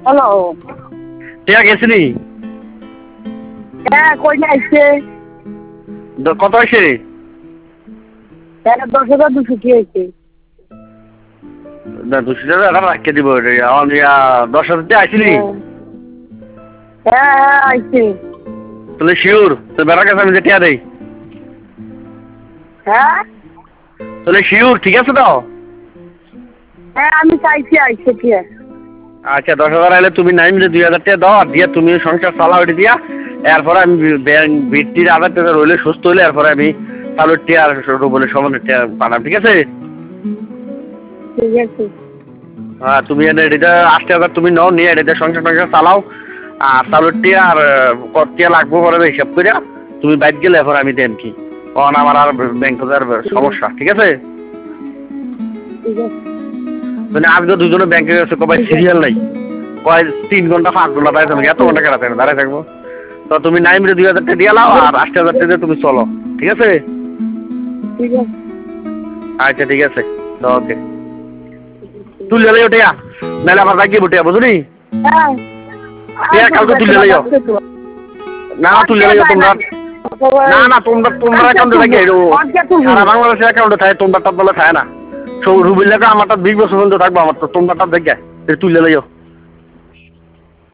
Hello. টিয়া গেছিনি? হ্যাঁ, কই আইছে? কত হয়েছে? 10,200 কি হয়েছে? না 200 টাকা রাখিয়ে দিব। 10,000 দিয়ে আসিনি? হ্যাঁ হ্যাঁ আইছে। তাহলে শিওর তো বেড়ার কাছে আমি যে টিয়া দেই। হ্যাঁ তাহলে শিওর ঠিক আছে তো? হ্যাঁ আমি চাইছি আইছে কি? আচ্ছা 10,000 আইলে তুমি নাই মিলে 2,000 টাকা দাও, আর দিয়ে তুমি সংসার চালাও এটা দিয়া। এরপরে আমি ব্যাংক বৃত্তির আধার টাকা রইলে সুস্থ হইলে এরপরে আমি চালুর টিয়া আর রুবলের সমানের টিয়া পাঠাম, ঠিক আছে? ঠিক আছে। হ্যাঁ তুমি এটা 80,000 তুমি নাও, নিয়ে এটা সংসার টংসার চালাও। আর চালুর টিয়া আর কত টিয়া লাগবো পরে হিসাব করে তুমি বাইক গেলে এরপর আমি দেন কি, কারণ আমার আর ব্যাংক সমস্যা, ঠিক আছে? ঠিক আছে। মানে আমি তো দুজনে ব্যাংকে গেছে, কবাই সিরিয়াল নাই, কয় 3 ঘন্টা 5 ঘন্টা দাঁড়িয়ে থাকবো, এত ঘন্টা কেনা থাকবে দাঁড়িয়ে থাকবো। তো তুমি নাই মিলে 2,000 টাকা দিয়ে লাও, আর 80,000 টাকা দিয়ে তুমি চলো, ঠিক আছে? ঠিক আছে। আচ্ছা ঠিক আছে, ওকে। তুলে লইও টিয়া, নাহলে আমার বাইক বুটিয়া বুঝলি? হ্যাঁ টিয়া কালকে তুলে লইও। না তুলে লইও তোমরা। না না তোমরা অ্যাকাউন্টে থাকে, সারা বাংলাদেশের অ্যাকাউন্টে থাকে, তোমরা তার বলে থাকে না। রুবিল্লাকে আমারটা 20 বছর পর্যন্ত থাকবো, আমার তো তোমরা তার দেখে তুলে লইও।